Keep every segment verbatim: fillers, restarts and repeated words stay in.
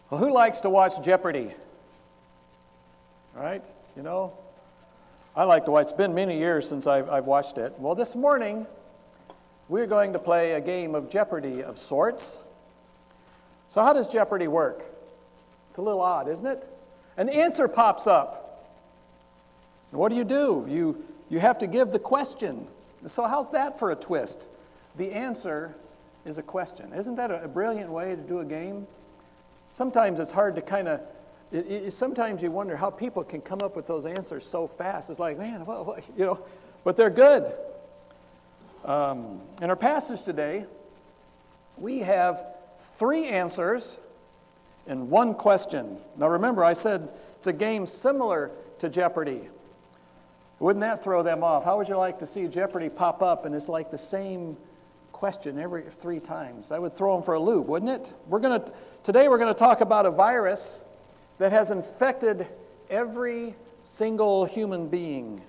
Well, who likes to watch Jeopardy? Right? You know, I like to watch. It's been many years since I've, I've watched it. Well, this morning, we're going to play a game of Jeopardy of sorts. So how does Jeopardy work? It's a little odd, isn't it? An answer pops up. And what do you do? You, you have to give the question. So how's that for a twist? The answer is a question. Isn't that a, a brilliant way to do a game? Sometimes it's hard to kind of, it, it, sometimes you wonder how people can come up with those answers so fast. It's like, man, what, what, you know, but they're good. Um, in our passage today, we have three answers and one question. Now remember, I said it's a game similar to Jeopardy. Wouldn't that throw them off? How would you like to see Jeopardy pop up and it's like the same question every three times? That would throw them for a loop, wouldn't it? We're going to today we're going to talk about a virus that has infected every single human being.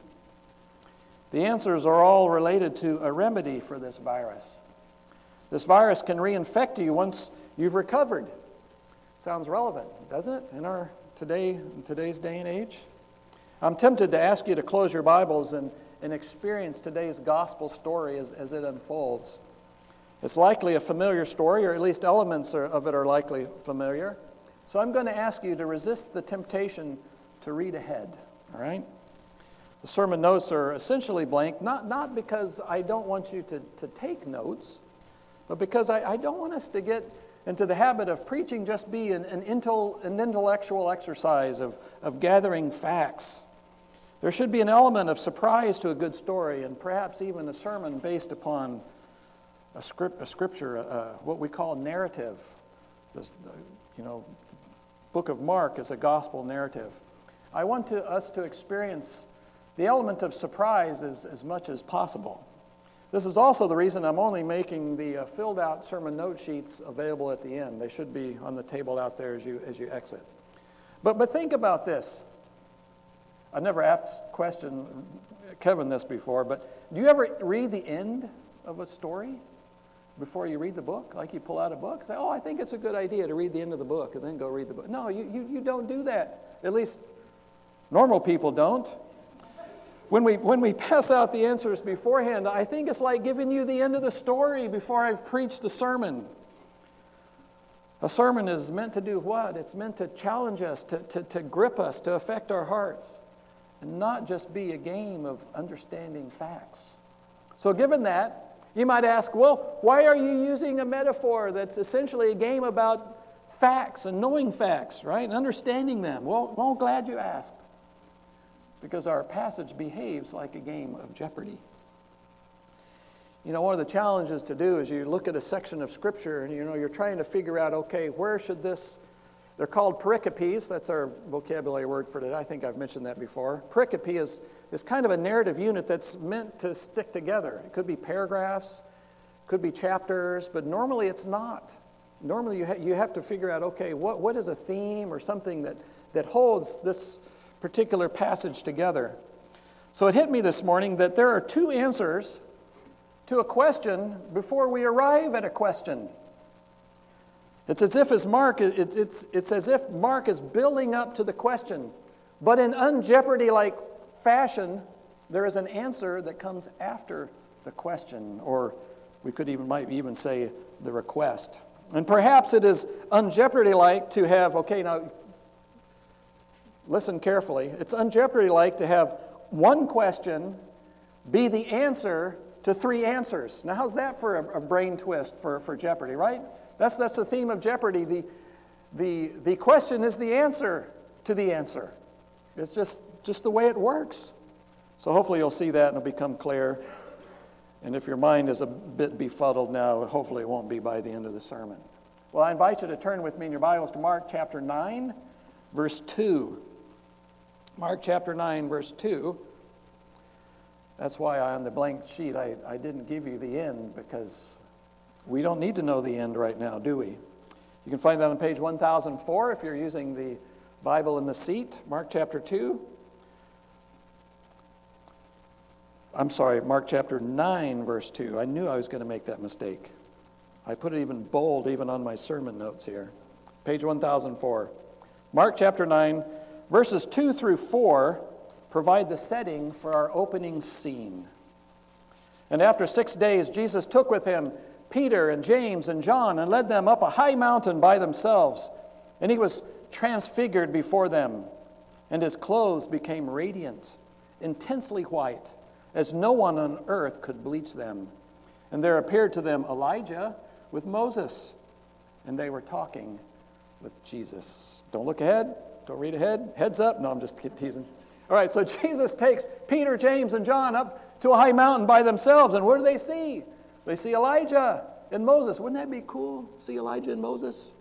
The answers are all related to a remedy for this virus. This virus can reinfect you once you've recovered. Sounds relevant, doesn't it, in our today in today's day and age? I'm tempted to ask you to close your Bibles and, and experience today's gospel story as, as it unfolds. It's likely a familiar story, or at least elements are, of it are likely familiar. So I'm going to ask you to resist the temptation to read ahead, all right? The sermon notes are essentially blank, not, not because I don't want you to, to take notes, but because I, I don't want us to get into the habit of preaching just be an, an, intel, an intellectual exercise of, of gathering facts. There should be an element of surprise to a good story, and perhaps even a sermon based upon a script, a scripture, uh, what we call narrative. The, the, you know, the book of Mark is a gospel narrative. I want to, us to experience the element of surprise as, as much as possible. This is also the reason I'm only making the uh, filled out sermon note sheets available at the end. They should be on the table out there as you as you exit. But but think about this. I've never asked question Kevin this before, but do you ever read the end of a story before you read the book? Like you pull out a book, say, oh, I think it's a good idea to read the end of the book and then go read the book. No, you, you, you don't do that. At least normal people don't. When we, when we pass out the answers beforehand, I think it's like giving you the end of the story before I've preached the sermon. A sermon is meant to do what? It's meant to challenge us, to, to, to grip us, to affect our hearts, and not just be a game of understanding facts. So given that, you might ask, well, why are you using a metaphor that's essentially a game about facts and knowing facts, right, and understanding them? Well, well, glad you asked. Because our passage behaves like a game of Jeopardy. You know, one of the challenges to do is you look at a section of Scripture and, you know, you're trying to figure out, okay, where should this, they're called pericopes, that's our vocabulary word for today, I think I've mentioned that before. Pericope is, is kind of a narrative unit that's meant to stick together. It could be paragraphs, could be chapters, but normally it's not. Normally you, ha- you have to figure out, okay, what, what is a theme or something that, that holds this particular passage together. So it hit me this morning that there are two answers to a question before we arrive at a question. It's as if as Mark it's it's it's as if Mark is building up to the question, but in un-Jeopardy-like fashion, there is an answer that comes after the question, or we could even might even say the request. And perhaps it is un-Jeopardy-like to have, okay, now listen carefully. It's un-Jeopardy-like to have one question be the answer to three answers. Now, how's that for a, a brain twist for, for Jeopardy, right? That's that's the theme of Jeopardy. The, the, the question is the answer to the answer. It's just, just the way it works. So hopefully you'll see that and it'll become clear. And if your mind is a bit befuddled now, hopefully it won't be by the end of the sermon. Well, I invite you to turn with me in your Bibles to Mark chapter nine, verse two. Mark chapter nine, verse two. That's why I, on the blank sheet I, I didn't give you the end, because we don't need to know the end right now, do we? You can find that on page one thousand four if you're using the Bible in the seat. Mark chapter two. I'm sorry, Mark chapter nine, verse two. I knew I was going to make that mistake. I put it even bold, even on my sermon notes here. page one thousand four. Mark chapter nine, verses two through four provide the setting for our opening scene. And after six days, Jesus took with him Peter and James and John and led them up a high mountain by themselves. And he was transfigured before them, and his clothes became radiant, intensely white, as no one on earth could bleach them. And there appeared to them Elijah with Moses, and they were talking with Jesus. Don't look ahead. Don't read ahead. Heads up. No, I'm just teasing. All right, so Jesus takes Peter, James, and John up to a high mountain by themselves, and what do they see? They see Elijah and Moses. Wouldn't that be cool? See Elijah and Moses?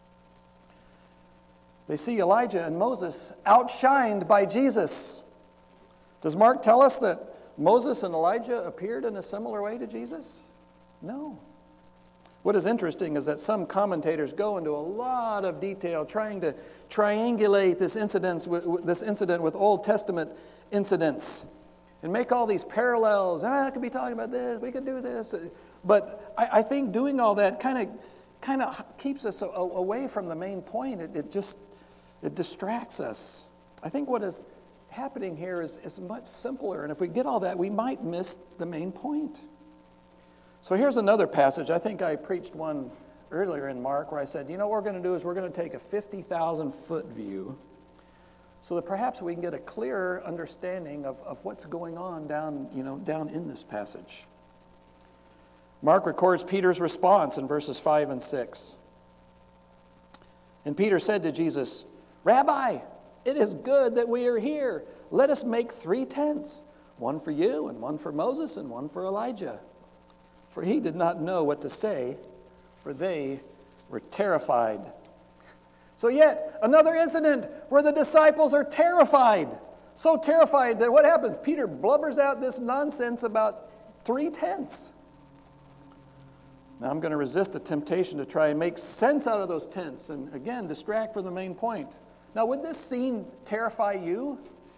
They see Elijah and Moses outshined by Jesus. Does Mark tell us that Moses and Elijah appeared in a similar way to Jesus? No. What is interesting is that some commentators go into a lot of detail trying to triangulate this incident with, this incident with Old Testament incidents and make all these parallels. Ah, I could be talking about this, we could do this. But I, I think doing all that kind of kind of keeps us a, a, away from the main point. It, it just it distracts us. I think what is happening here is, is much simpler, and if we get all that, we might miss the main point. So here's another passage. I think I preached one earlier in Mark where I said, you know what we're going to do is we're going to take a fifty thousand foot view so that perhaps we can get a clearer understanding of, of what's going on down, you know, down in this passage. Mark records Peter's response in verses five and six. And Peter said to Jesus, Rabbi, it is good that we are here. Let us make three tents, one for you and one for Moses and one for Elijah. For he did not know what to say, for they were terrified. So yet, another incident where the disciples are terrified. So terrified that what happens? Peter blubbers out this nonsense about three tents. Now I'm going to resist the temptation to try and make sense out of those tents and, again, distract from the main point. Now, would this scene terrify you?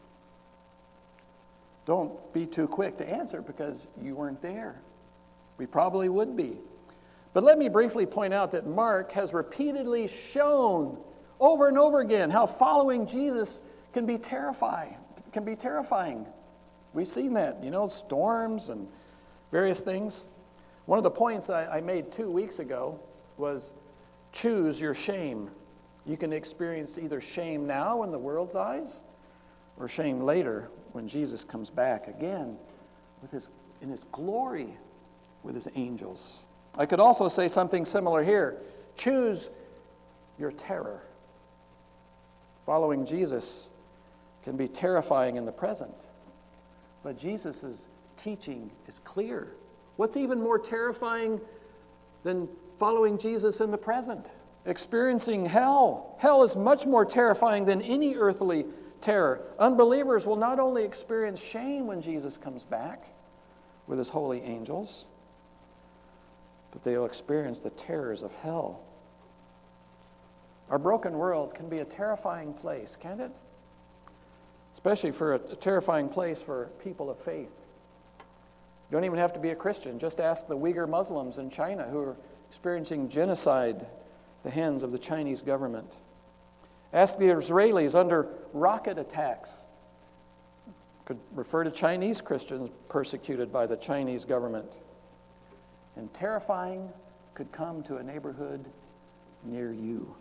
Don't be too quick to answer because you weren't there. We probably would be. But let me briefly point out that Mark has repeatedly shown over and over again how following Jesus can be terrifying. Can be terrifying. We've seen that, you know, storms and various things. One of the points I, I made two weeks ago was choose your shame. You can experience either shame now in the world's eyes or shame later when Jesus comes back again with his, in his glory with his angels. I could also say something similar here. Choose your terror. Following Jesus can be terrifying in the present, but Jesus' teaching is clear. What's even more terrifying than following Jesus in the present? Experiencing hell. Hell is much more terrifying than any earthly terror. Unbelievers will not only experience shame when Jesus comes back with his holy angels, but they will experience the terrors of hell. Our broken world can be a terrifying place, can't it? Especially for a, a terrifying place for people of faith. You don't even have to be a Christian. Just ask the Uyghur Muslims in China who are experiencing genocide at the hands of the Chinese government. Ask the Israelis under rocket attacks. Could refer to Chinese Christians persecuted by the Chinese government. And terrifying could come to a neighborhood near you.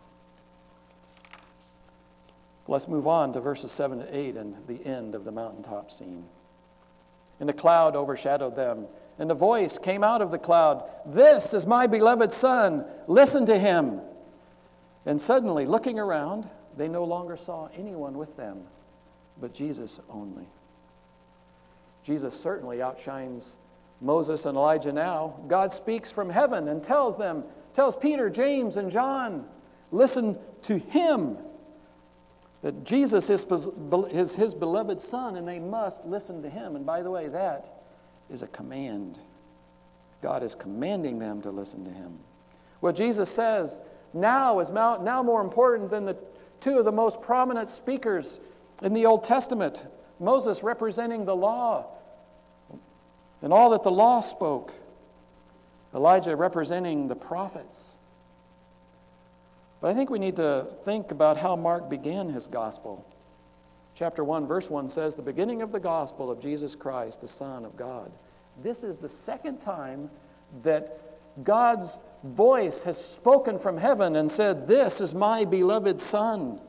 Let's move on to verses seven to eight and the end of the mountaintop scene. And a cloud overshadowed them, and a voice came out of the cloud, "This is my beloved Son, listen to him." And suddenly, looking around, they no longer saw anyone with them, but Jesus only. Jesus certainly outshines Moses and Elijah now. God speaks from heaven and tells them, tells Peter, James, and John, listen to him. That Jesus is his, his beloved Son, and they must listen to him. And by the way, that is a command. God is commanding them to listen to him. What Jesus says now is now more important than the two of the most prominent speakers in the Old Testament. Moses representing the law and all that the law spoke. Elijah representing the prophets. But I think we need to think about how Mark began his gospel. Chapter one, verse one says, "The beginning of the gospel of Jesus Christ, the Son of God." This is the second time that God's voice has spoken from heaven and said, "This is my beloved Son,"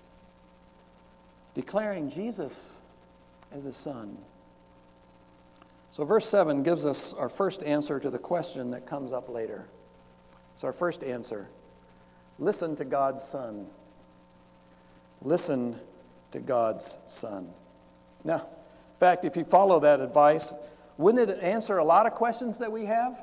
declaring Jesus as his Son. So verse seven gives us our first answer to the question that comes up later. So our first answer: listen to God's Son. Listen to God's Son. Now, in fact, if you follow that advice, wouldn't it answer a lot of questions that we have?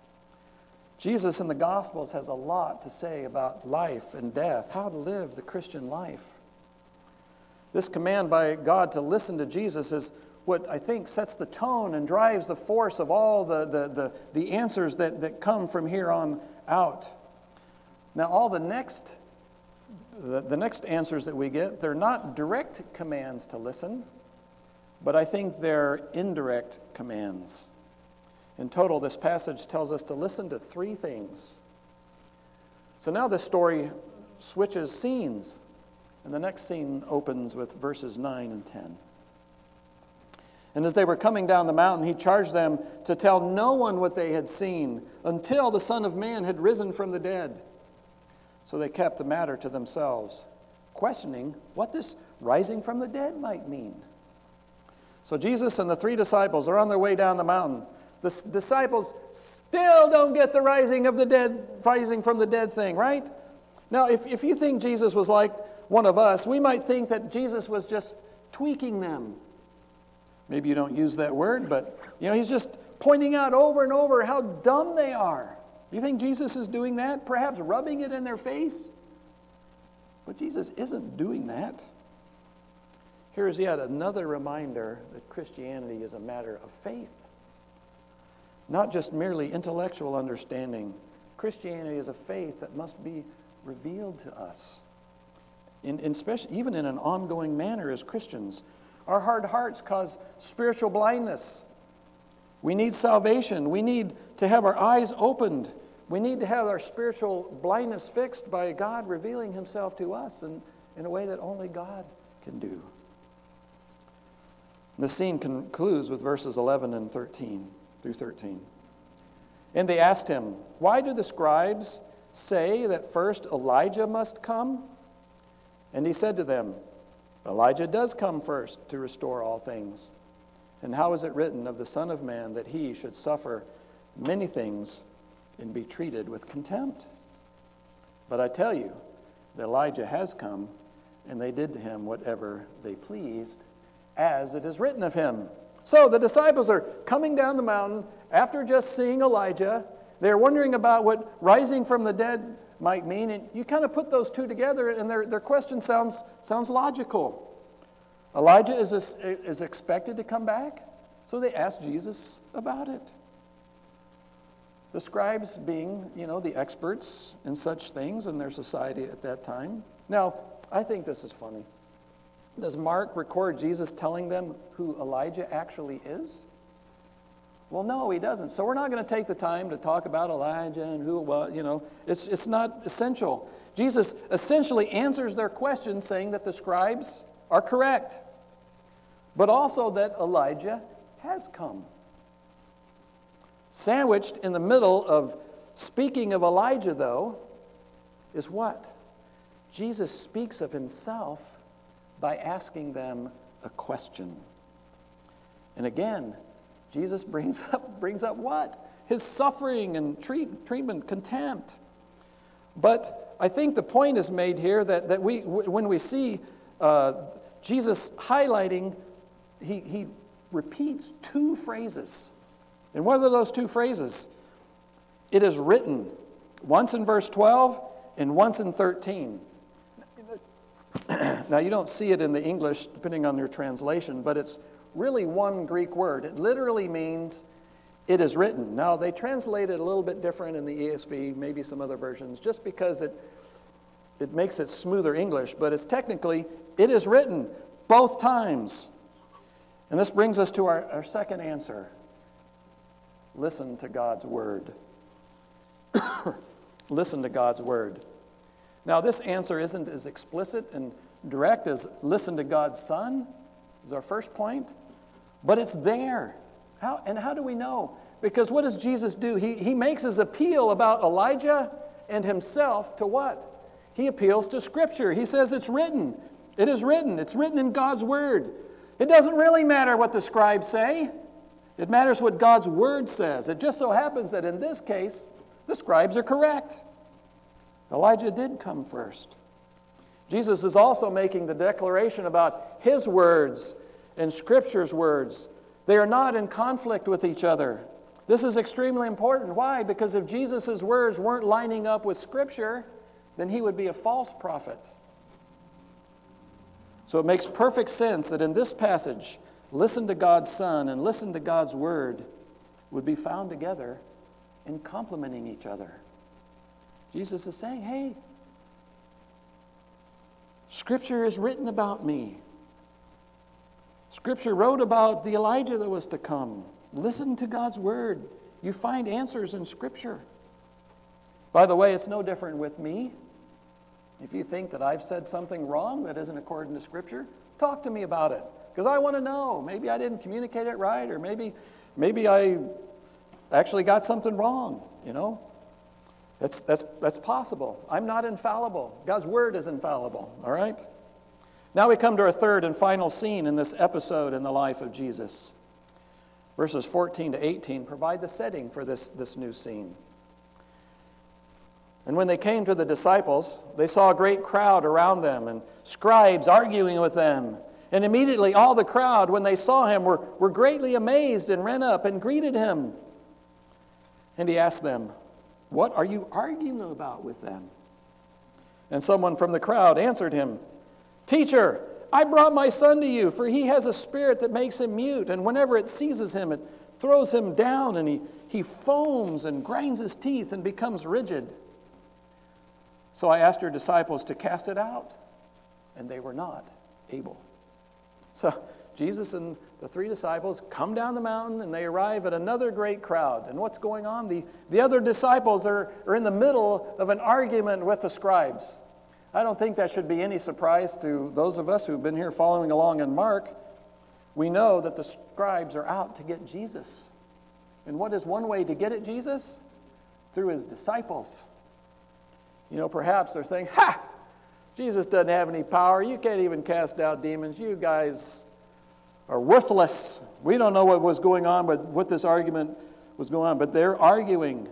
Jesus in the Gospels has a lot to say about life and death, how to live the Christian life. This command by God to listen to Jesus is what I think sets the tone and drives the force of all the, the, the, the answers that, that come from here on out. Now, all the next, the, the next answers that we get, they're not direct commands to listen, but I think they're indirect commands. In total, this passage tells us to listen to three things. So now this story switches scenes, and the next scene opens with verses nine and ten. "And as they were coming down the mountain, he charged them to tell no one what they had seen until the Son of Man had risen from the dead. So they kept the matter to themselves, questioning what this rising from the dead might mean. So Jesus and the three disciples are on their way down the mountain. The s- disciples still don't get the rising of the dead, rising from the dead thing, right? Now, if, if you think Jesus was like one of us, we might think that Jesus was just tweaking them. Maybe you don't use that word, but you know, he's just pointing out over and over how dumb they are. You think Jesus is doing that? Perhaps rubbing it in their face? But Jesus isn't doing that. Here's yet another reminder that Christianity is a matter of faith, not just merely intellectual understanding. Christianity is a faith that must be revealed to us, in, in especially, even in an ongoing manner as Christians. Our hard hearts cause spiritual blindness. We need salvation. We need to have our eyes opened. We need to have our spiritual blindness fixed by God revealing himself to us in, in a way that only God can do. The scene concludes with verses eleven and thirteen through thirteen. "And they asked him, 'Why do the scribes say that first Elijah must come?' And he said to them, 'Elijah does come first to restore all things. And how is it written of the Son of Man that he should suffer many things and be treated with contempt? But I tell you that Elijah has come, and they did to him whatever they pleased, as it is written of him.'" So the disciples are coming down the mountain after just seeing Elijah. They're wondering about what rising from the dead might mean. And you kind of put those two together, and their, their question sounds, sounds logical. Elijah is, is expected to come back, so they ask Jesus about it. The scribes being, you know, the experts in such things in their society at that time. Now, I think this is funny. Does Mark record Jesus telling them who Elijah actually is? Well, no, he doesn't. So we're not going to take the time to talk about Elijah and who, well, you know, it's, it's not essential. Jesus essentially answers their question saying that the scribes are correct, but also that Elijah has come. Sandwiched in the middle of speaking of Elijah, though, is what? Jesus speaks of himself by asking them a question. And again, Jesus brings up, brings up what? His suffering and treat, treatment, contempt. But I think the point is made here that, that we, when we see uh, Jesus highlighting, he, he repeats two phrases. And what are those two phrases? It is written, once in verse twelve and once in thirteen. Now, you don't see it in the English, depending on your translation, but it's really one Greek word. It literally means, it is written. Now, they translate it a little bit different in the E S V, maybe some other versions, just because it, it makes it smoother English, but it's technically, it is written, both times. And this brings us to our, our second answer. Listen to God's word. Listen to God's word. Now, this answer isn't as explicit and direct as listen to God's Son, is our first point, but it's there. How, and how do we know? Because what does Jesus do? He, he makes his appeal about Elijah and himself to what? He appeals to Scripture. He says it's written. It is written. It's written in God's Word. It doesn't really matter what the scribes say. It matters what God's Word says. It just so happens that in this case, the scribes are correct. Elijah did come first. Jesus is also making the declaration about his words and Scripture's words. They are not in conflict with each other. This is extremely important. Why? Because if Jesus' words weren't lining up with Scripture, then he would be a false prophet. So it makes perfect sense that in this passage, listen to God's Son and listen to God's Word would be found together in complementing each other. Jesus is saying, hey, Scripture is written about me. Scripture wrote about the Elijah that was to come. Listen to God's Word. You find answers in Scripture. By the way, it's no different with me. If you think that I've said something wrong that isn't according to Scripture, talk to me about it. Because I want to know. Maybe I didn't communicate it right, or maybe, maybe I actually got something wrong, you know. That's, that's, that's possible. I'm not infallible. God's Word is infallible, all right? Now we come to our third and final scene in this episode in the life of Jesus. Verses fourteen to eighteen provide the setting for this, this new scene. And when they came to the disciples, they saw a great crowd around them and scribes arguing with them. And immediately all the crowd, when they saw him, were, were greatly amazed and ran up and greeted him. And he asked them, "What are you arguing about with them?" And someone from the crowd answered him, "Teacher, I brought my son to you, for he has a spirit that makes him mute, and whenever it seizes him, it throws him down, and he, he foams and grinds his teeth and becomes rigid. So I asked your disciples to cast it out, and they were not able." So Jesus and the three disciples come down the mountain, and they arrive at another great crowd. And what's going on? The, the other disciples are, are in the middle of an argument with the scribes. I don't think that should be any surprise to those of us who've been here following along in Mark. We know that the scribes are out to get Jesus. And what is one way to get at Jesus? Through his disciples. You know, perhaps they're saying, "Ha! Jesus doesn't have any power. You can't even cast out demons. You guys are worthless." We don't know what was going on, but what this argument was going on. But they're arguing.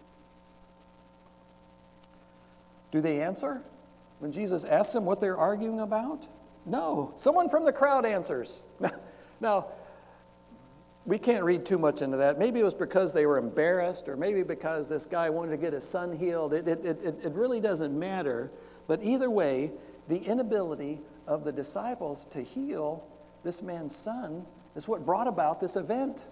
Do they answer when Jesus asks them what they're arguing about? No. Someone from the crowd answers. Now, we can't read too much into that. Maybe it was because they were embarrassed, or maybe because this guy wanted to get his son healed. It, it, it, it really doesn't matter. But either way, the inability of the disciples to heal this man's son is what brought about this event.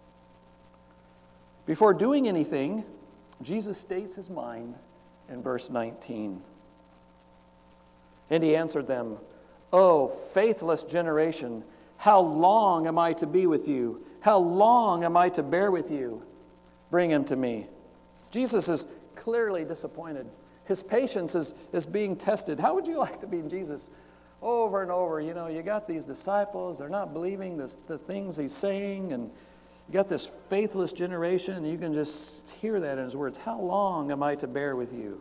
Before doing anything, Jesus states his mind in verse nineteen. And he answered them, "O faithless generation, how long am I to be with you? How long am I to bear with you? Bring him to me." Jesus is clearly disappointed. His patience is, is being tested. How would you like to be Jesus? Over and over, you know, you got these disciples, they're not believing this, the things he's saying, and you got this faithless generation, and you can just hear that in his words. How long am I to bear with you?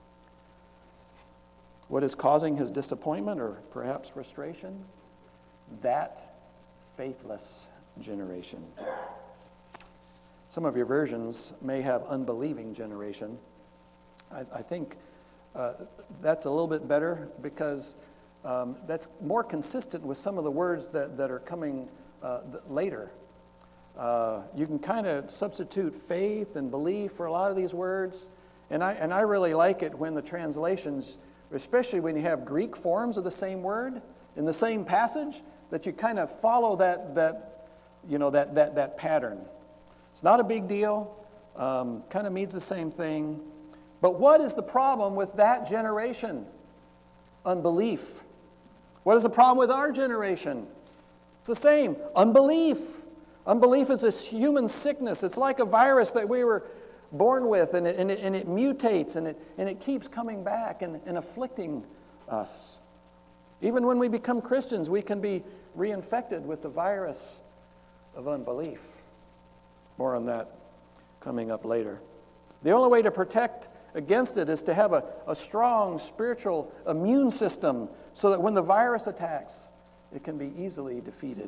What is causing his disappointment or perhaps frustration? That faithless generation. Some of your versions may have unbelieving generation. I, I think uh, that's a little bit better because um, that's more consistent with some of the words that, that are coming uh, later. Uh, you can kind of substitute faith and belief for a lot of these words. And I, and I really like it when the translations, especially when you have Greek forms of the same word in the same passage, that you kind of follow that, that you know, that, that, that pattern. It's not a big deal. Um, kind of means the same thing. But what is the problem with that generation? Unbelief. What is the problem with our generation? It's the same. Unbelief. Unbelief is this human sickness. It's like a virus that we were born with, and it, and it, and it mutates, and it, and it keeps coming back and, and afflicting us. Even when we become Christians, we can be reinfected with the virus of unbelief. More on that coming up later. The only way to protect against it is to have a, a strong spiritual immune system so that when the virus attacks, it can be easily defeated.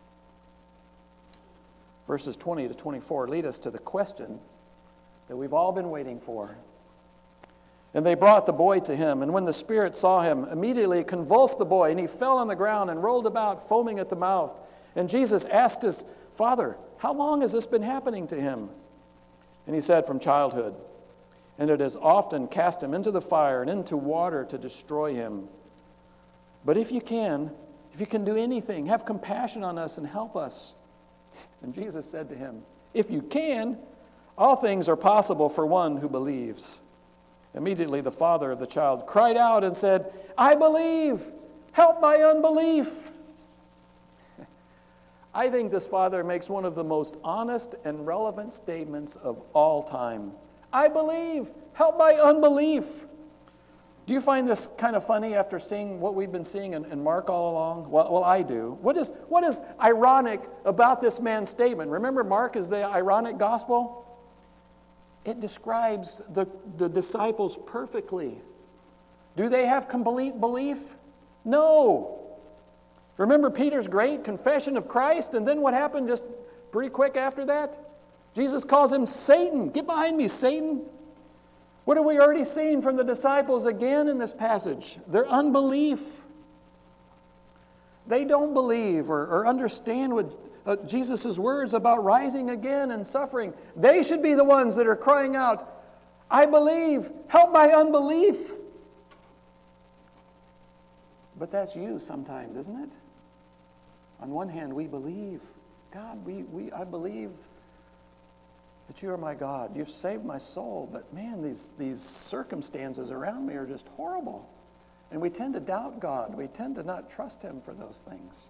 Verses twenty to twenty-four lead us to the question that we've all been waiting for. And they brought the boy to him, and when the spirit saw him, immediately it convulsed the boy, and he fell on the ground and rolled about, foaming at the mouth. And Jesus asked his father, "How long has this been happening to him?" And he said, "From childhood. And it has often cast him into the fire and into water to destroy him. But if you can, if you can do anything, have compassion on us and help us." And Jesus said to him, "If you can, all things are possible for one who believes." Immediately the father of the child cried out and said, "I believe, help my unbelief." I think this father makes one of the most honest and relevant statements of all time. I believe, help my unbelief. Do you find this kind of funny after seeing what we've been seeing in, in Mark all along? Well, well, I do. What is, what is ironic about this man's statement? Remember, Mark is the ironic gospel? It describes the, the disciples perfectly. Do they have complete belief? No. Remember Peter's great confession of Christ, and then what happened just pretty quick after that? Jesus calls him Satan. Get behind me, Satan. What have we already seen from the disciples again in this passage? Their unbelief. They don't believe or, or understand what uh, Jesus' words about rising again and suffering. They should be the ones that are crying out, "I believe, help my unbelief." But that's you sometimes, isn't it? On one hand, we believe, God, we, we I believe that you are my God. You've saved my soul. But man, these, these circumstances around me are just horrible. And we tend to doubt God. We tend to not trust him for those things.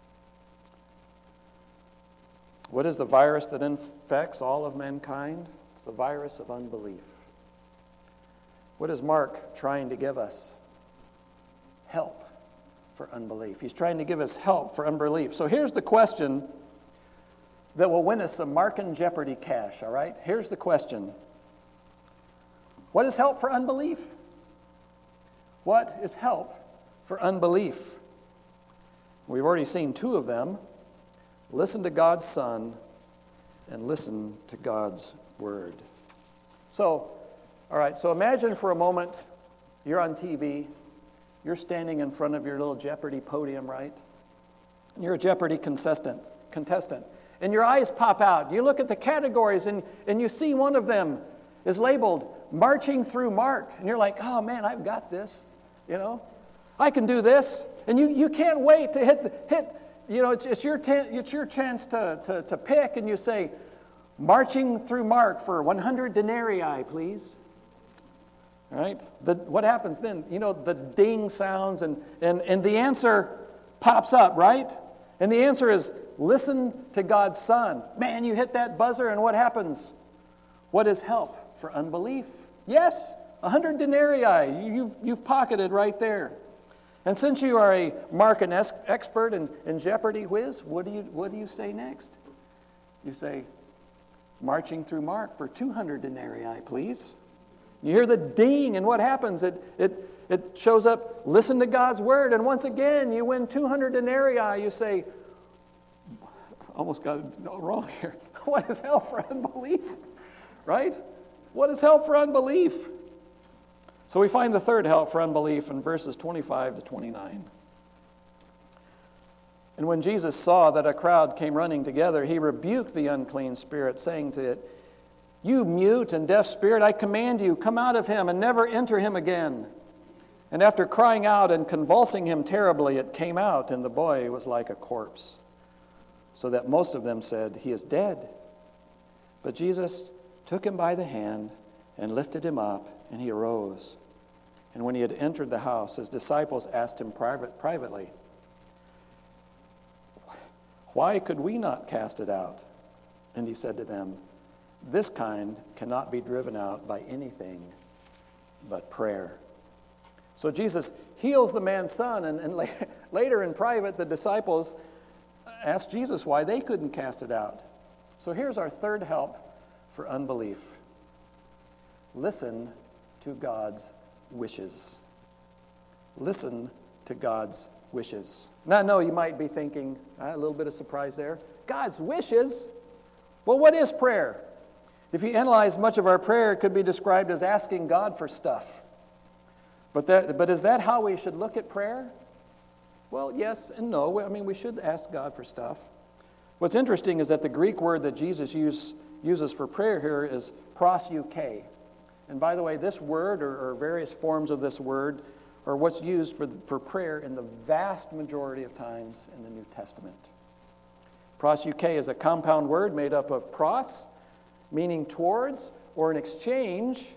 What is the virus that infects all of mankind? It's the virus of unbelief. What is Mark trying to give us? Help for unbelief. He's trying to give us help for unbelief. So here's the question that will win us some Mark and Jeopardy cash, all right? Here's the question. What is help for unbelief? What is help for unbelief? We've already seen two of them. Listen to God's Son and listen to God's Word. So, all right, so imagine for a moment you're on T V. You're standing in front of your little Jeopardy podium, right? You're a Jeopardy contestant, contestant. And your eyes pop out. You look at the categories and, and you see one of them is labeled Marching Through Mark. And you're like, oh man, I've got this. You know, I can do this. And you, you can't wait to hit, the, hit you know, it's, it's, your, ten, it's your chance to, to, to pick. And you say, Marching Through Mark for one hundred denarii, please. All right? The, what happens then? You know, the ding sounds and, and, and the answer pops up, right? And the answer is, listen to God's Son. Man, you hit that buzzer and what happens? What is help for unbelief? Yes, one hundred denarii. You've, you've pocketed right there. And since you are a Mark and es- expert in, in Jeopardy whiz, what do you what do you say next? You say, Marching Through Mark for two hundred denarii, please. You hear the ding, and what happens? It, it, it shows up, listen to God's Word, and once again, you win two hundred denarii. You say, almost got it wrong here. What is help for unbelief? Right? What is help for unbelief? So we find the third help for unbelief in verses twenty-five to twenty-nine. And when Jesus saw that a crowd came running together, he rebuked the unclean spirit, saying to it, "You mute and deaf spirit, I command you, come out of him and never enter him again." And after crying out and convulsing him terribly, it came out, and the boy was like a corpse, so that most of them said, "He is dead." But Jesus took him by the hand and lifted him up, and he arose. And when he had entered the house, his disciples asked him private, privately, "Why could we not cast it out?" And he said to them, This kind cannot be driven out by anything but prayer. So Jesus heals the man's son, and, and later, later in private, the disciples asked Jesus why they couldn't cast it out. So here's our third help for unbelief. Listen to God's wishes. Listen to God's wishes. Now, I know you might be thinking, uh, a little bit of surprise there. God's wishes? Well, what is prayer? If you analyze much of our prayer, it could be described as asking God for stuff. But that, but is that how we should look at prayer? Well, yes and no. I mean, we should ask God for stuff. What's interesting is that the Greek word that Jesus use, uses for prayer here is proseuche. And by the way, this word, or, or various forms of this word, are what's used for, for prayer in the vast majority of times in the New Testament. Proseuche is a compound word made up of pros, meaning towards or an exchange,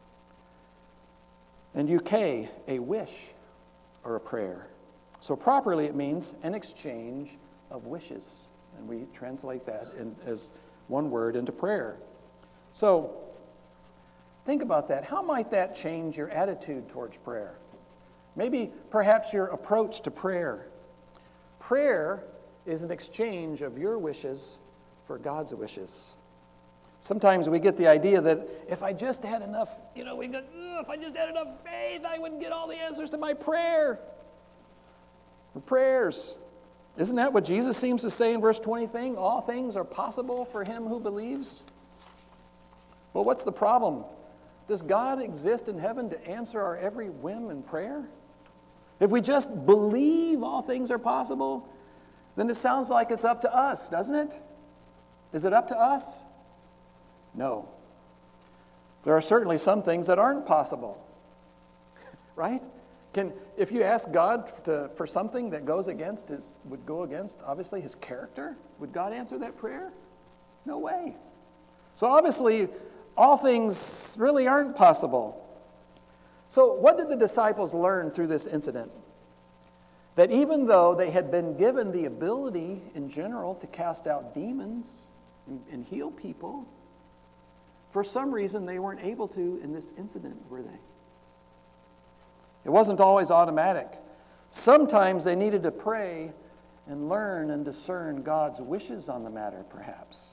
and euche, a wish or a prayer. So properly it means an exchange of wishes. And we translate that in, as one word into prayer. So think about that. How might that change your attitude towards prayer? Maybe perhaps your approach to prayer. Prayer is an exchange of your wishes for God's wishes. Sometimes we get the idea that if I just had enough, you know, we go, if I just had enough faith, I would get all the answers to my prayer. Or prayers. Isn't that what Jesus seems to say in verse twenty thing? All things are possible for him who believes. Well, what's the problem? Does God exist in heaven to answer our every whim and prayer? If we just believe all things are possible, then it sounds like it's up to us, doesn't it? Is it up to us? No. There are certainly some things that aren't possible. Right? Can, if you ask God to, for something that goes against his, would go against, obviously, his character, would God answer that prayer? No way. So obviously, all things really aren't possible. So what did the disciples learn through this incident? That even though they had been given the ability in general to cast out demons and, and heal people, for some reason they weren't able to in this incident, were they? It wasn't always automatic. Sometimes they needed to pray and learn and discern God's wishes on the matter, perhaps.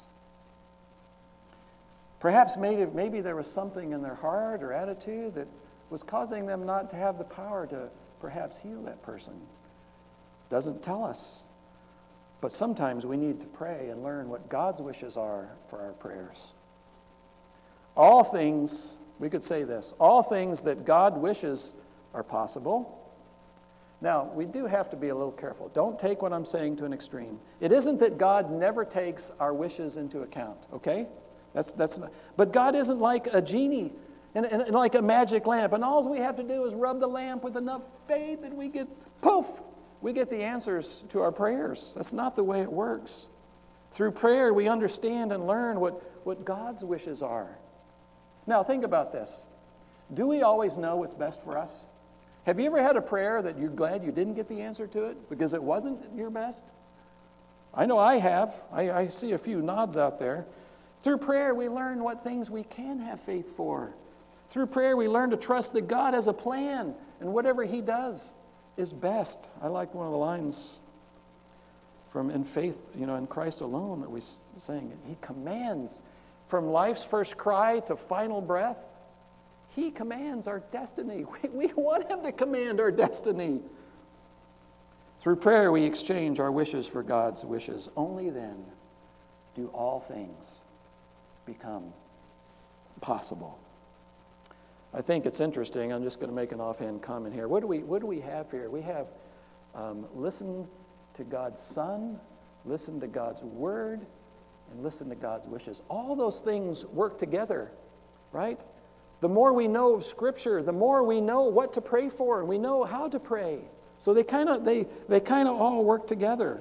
Perhaps maybe, maybe there was something in their heart or attitude that was causing them not to have the power to perhaps heal that person. Doesn't tell us. But sometimes we need to pray and learn what God's wishes are for our prayers. All things, we could say this, all things that God wishes are possible. Now, we do have to be a little careful. Don't take what I'm saying to an extreme. It isn't that God never takes our wishes into account, okay? That's that's. Not, but God isn't like a genie and, and, and like a magic lamp, and all we have to do is rub the lamp with enough faith and we get, poof, we get the answers to our prayers. That's not the way it works. Through prayer, we understand and learn what, what God's wishes are. Now, think about this. Do we always know what's best for us? Have you ever had a prayer that you're glad you didn't get the answer to it because it wasn't your best? I know I have. I, I see a few nods out there. Through prayer, we learn what things we can have faith for. Through prayer, we learn to trust that God has a plan, and whatever he does is best. I like one of the lines from In Faith, you know, in Christ Alone that we sang. He commands from life's first cry to final breath. He commands our destiny. We, we want him to command our destiny. Through prayer, we exchange our wishes for God's wishes. Only then do all things become possible. I think it's interesting. I'm just going to make an offhand comment here. What do we, what do we have here? We have um, listen to God's Son, listen to God's Word, and listen to God's wishes. All those things work together, right? The more we know of Scripture, the more we know what to pray for, and we know how to pray. So they kind of they they kind of all work together.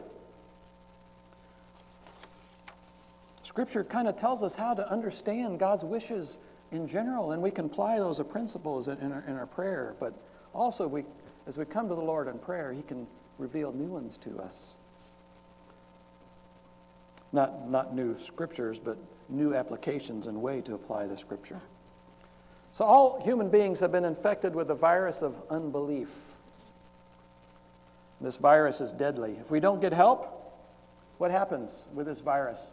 Scripture kind of tells us how to understand God's wishes in general, and we can apply those principles in our, in our prayer. But also, we, as we come to the Lord in prayer, he can reveal new ones to us. Not, not new scriptures, but new applications and way to apply the scripture. So all human beings have been infected with the virus of unbelief. This virus is deadly. If we don't get help, what happens with this virus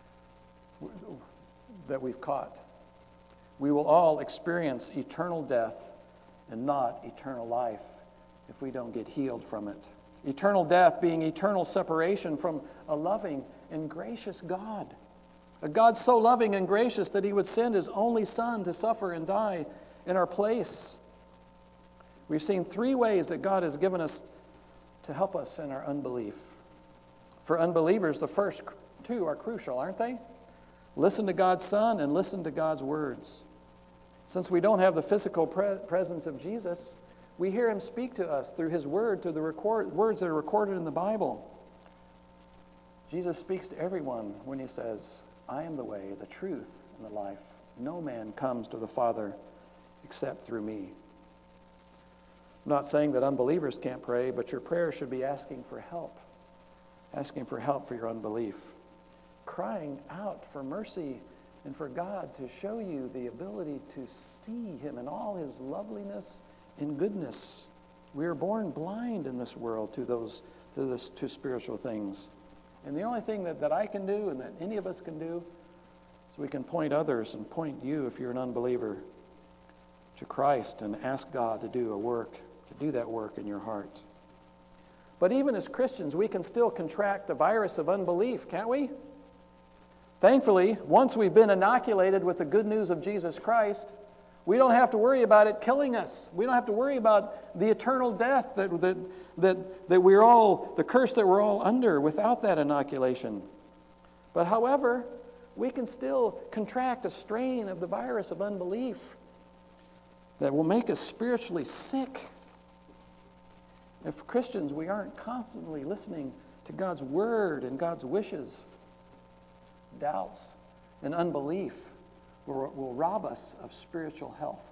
that we've caught? We will all experience eternal death and not eternal life if we don't get healed from it. Eternal death being eternal separation from a loving and gracious God. A God so loving and gracious that he would send his only Son to suffer and die in our place. We've seen three ways that God has given us to help us in our unbelief. For unbelievers, the first two are crucial, aren't they? Listen to God's Son and listen to God's words. Since we don't have the physical pre- presence of Jesus, we hear him speak to us through his word, through the record, words that are recorded in the Bible. Jesus speaks to everyone when he says, I am the way, the truth, and the life. No man comes to the Father except through me. I'm not saying that unbelievers can't pray, but your prayer should be asking for help. Asking for help for your unbelief. Crying out for mercy and for God to show you the ability to see him in all his loveliness and goodness. We are born blind in this world to those to this to spiritual things. And the only thing that, that I can do and that any of us can do is we can point others and point you, if you're an unbeliever, to Christ and ask God to do a work, to do that work in your heart. But even as Christians, we can still contract the virus of unbelief, can't we? Thankfully, once we've been inoculated with the good news of Jesus Christ, we don't have to worry about it killing us. We don't have to worry about the eternal death that, that, that, that we're all, the curse that we're all under without that inoculation. But however, we can still contract a strain of the virus of unbelief that will make us spiritually sick. If Christians, we aren't constantly listening to God's word and God's wishes, doubts and unbelief will, will rob us of spiritual health.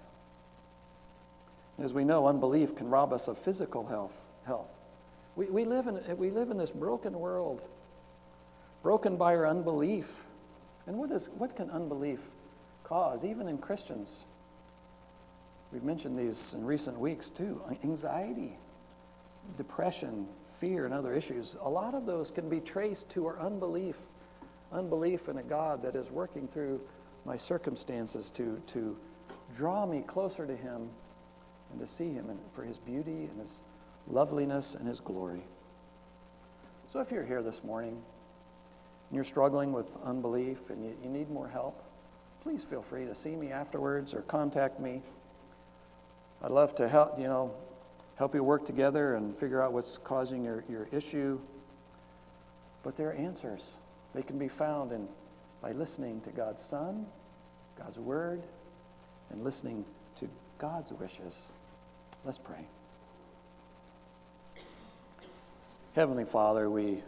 As we know, unbelief can rob us of physical health. health. We, we, live in, we live in this broken world, broken by our unbelief. And what is what can unbelief cause, even in Christians? We've mentioned these in recent weeks too. Anxiety, depression, fear, and other issues. A lot of those can be traced to our unbelief. Unbelief in a God that is working through my circumstances to, to draw me closer to him and to see him and for his beauty and his loveliness and his glory. So if you're here this morning and you're struggling with unbelief and you, you need more help, please feel free to see me afterwards or contact me. I'd love to help, you know, help you work together and figure out what's causing your, your issue. But there are answers. They can be found in by listening to God's Son, God's Word, and listening to God's wishes. Let's pray. Heavenly Father, we